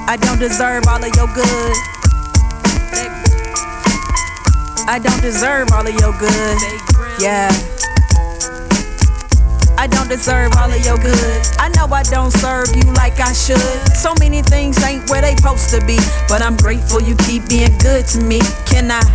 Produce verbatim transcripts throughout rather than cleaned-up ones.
I don't deserve all of your good. I don't deserve all of your good. Yeah. I don't deserve all of your good. I know I don't serve you like I should. So many things ain't where they supposed to be, but I'm grateful you keep being good to me. Can I,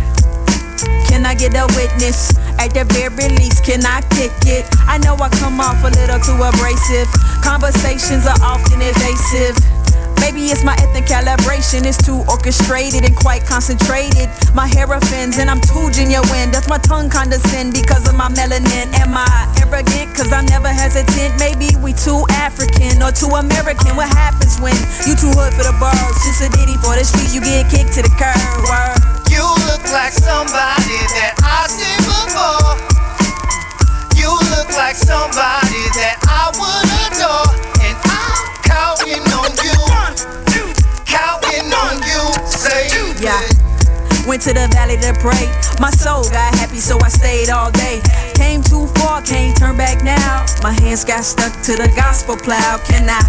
can I get a witness? At the very least, can I kick it? I know I come off a little too abrasive. Conversations are often evasive. Maybe it's my ethnic calibration, it's too orchestrated and quite concentrated. My hair offends and I'm too genuine. Does my tongue condescend because of my melanin? Am I arrogant? Cause I'm never hesitant. Maybe we too African or too American. What happens when you too hood for the birds? Too sedity for the streets, you get kicked to the curb. Word. You look like somebody that I've seen before. You look like somebody that I would adore. And I'm counting on you. Counting on you, say yeah. Went to the valley to pray. My soul got happy, so I stayed all day. Came too far, can't turn back now. My hands got stuck to the gospel plow. Can I,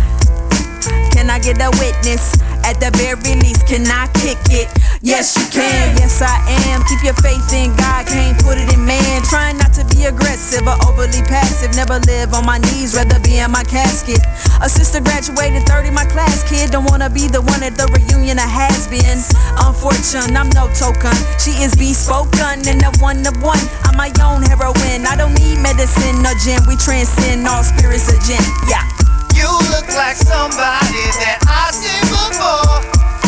can I get a witness? At the very least, can I kick it? Yes, you can, yes I am. Keep your faith in God, can't put it in man. Trying not to be aggressive or overly passive. Never live on my knees, rather be in my casket. A sister graduated third in my class, kid. Don't wanna be the one at the reunion I has been. Unfortunate, I'm no token. She is bespoken and the one of one. I'm my own heroine. I don't need medicine or gym. We transcend all spirits of gin. Yeah. You look like somebody that I've seen before.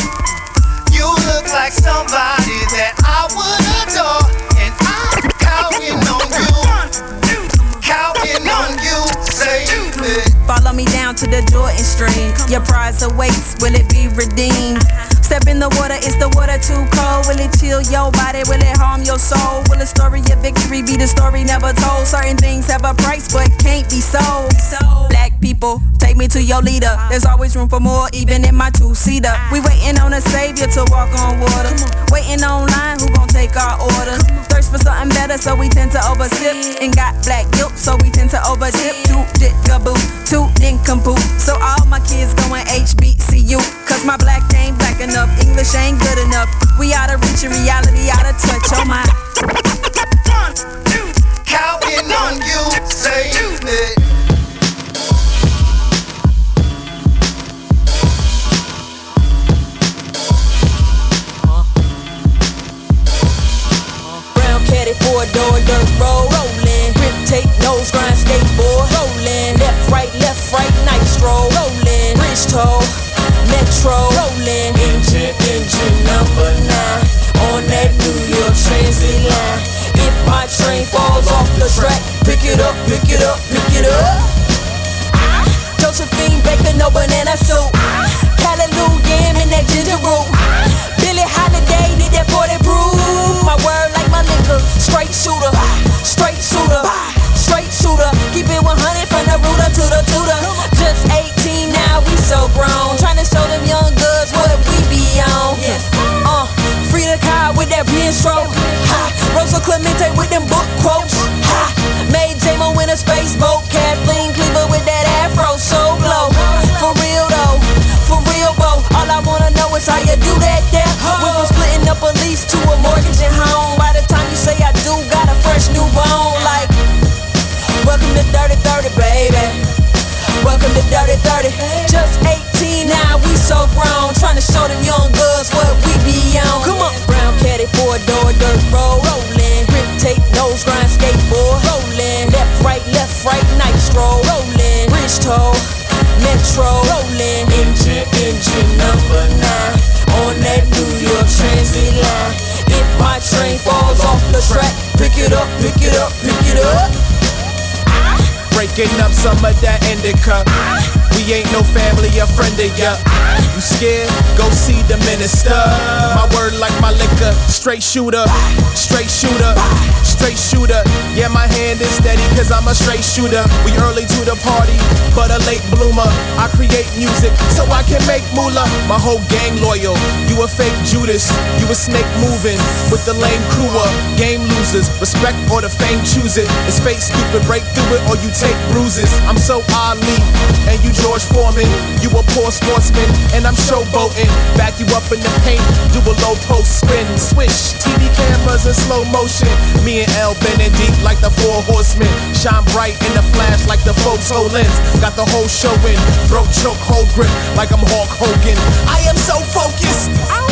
You look like somebody that I would adore. And I'm counting on you. Counting on you, say it. Follow me down to the Jordan stream. Your prize awaits, will it be redeemed? Step in the water, is the water too cold? Will it chill your body, will it harm your soul? Will the story of victory be the story never told? Certain things have a price but can't be sold. Black people, take me to your leader. There's always room for more, even in my two-seater. We waiting on a savior to walk on water. Waiting online, who gon' take our order? Thirst for something better, so we tend to oversip. And got black guilt, so we tend to overtip. Too dick-a-boo, too nincompoop. So all my kids going H B C U. Cause my black ain't black enough, English ain't good enough. We out of reach and reality out of touch, oh my. Counting on you, say it. Brown caddy, four door dirt road, rolling. Grip tape, nose grind, skateboard, rolling. Left, right, left, right, night stroll, rolling. Bridge toll, metro, rolling. Engine, engine number nine on that New York Transit line. If my train falls off the track, pick it up, pick it up, pick it up. Josephine Baker, no banana soup. Hallelujah, in that ginger root. Billie Holiday did that forty proof. My word like my liquor, straight shooter, straight shooter, straight shooter. Keep it one hundred from the rooter to the tutor. Just eighteen now, we so grown. Trying to show them young girls what we be on. Uh, free the car with that pen stroke. Ha, Rosa Clemente with them book quotes. Ha, made J-Mo in a space boat. Kathleen Cleaver with that afro so blow. For real though, for real bro. All I wanna know is how you do that there. We from splitting up a lease to a mortgage and home. By the time you say I do, got a fresh new bone. Like, welcome to Dirty thirty, baby. Welcome to Dirty thirty. Just eighteen now, we so grown. Trying to show them young girls what we be on. Come on. Brown caddy, four door dirt road, rolling. Grip tape, nose grind, skateboard, rolling. Left, right, left, right, night stroll, rolling. Bridge toll, metro, rolling. Engine, engine number nine on that New York Transit line. If my train falls off the track, pick it up, pick it up, pick it up. Breaking up some of that indica. We ain't no family or friend of ya. You scared? Go see the minister. My word like my liquor. Straight shooter, straight shooter, straight shooter. Yeah, my hand is steady cause I'm a straight shooter. We early to the party, but a late bloomer. I create music so I can make moolah. My whole gang loyal. You a fake Judas, you a snake moving with the lame crewer. Game losers, respect or the fame choose it. It's fake stupid, break through it or you take bruises. I'm so Ali, and you George Foreman. You a poor sportsman, and I'm showboating. Back you up in the paint, do a low post spin, swish, T V cameras in slow motion. Me and L bending deep like the four horsemen. Shine bright in the flash like the photo lens. Got the whole show in, throat choke, hold grip like I'm Hulk Hogan. I am so focused. Ow.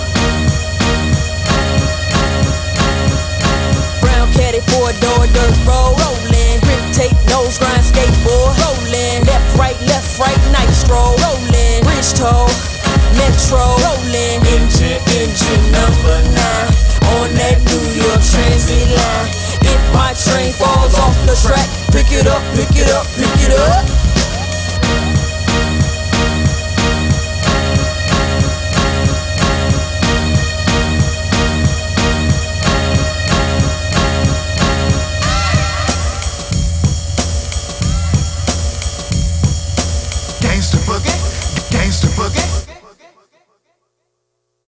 Brown caddy, four door, dirt road, rolling. Grip tape, nose grind, skateboard, rolling. Left, right, left, right, night stroll, rolling. Bridge toll, metro, rolling. Engine, engine number nine on that New York Transit line. If my train falls off the track, pick it up, pick it up, pick it up. Gangsta boogie.